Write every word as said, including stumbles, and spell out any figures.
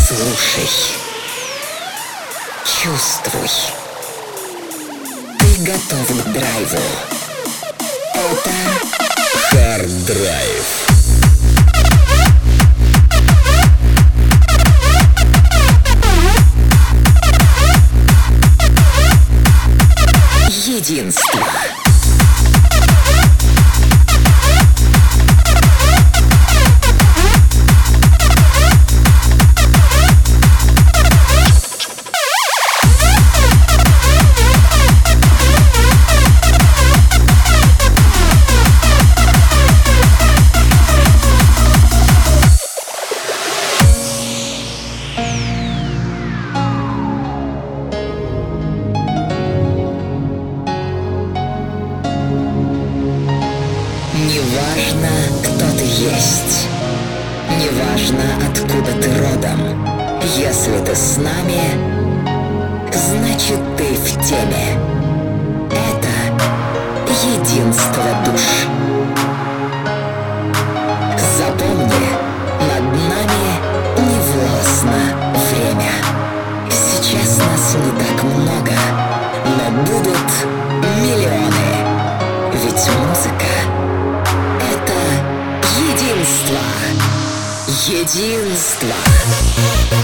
Слушай, чувствуй, ты готов к драйву. Это Hard Drive. единство. Неважно, кто ты есть, неважно, откуда ты родом. Если ты с нами, значит ты в теме. Это единство душ. Запомни, над нами не властно время. Сейчас нас не так много, но будут миллионы. Ведь музыка — единство. Единство.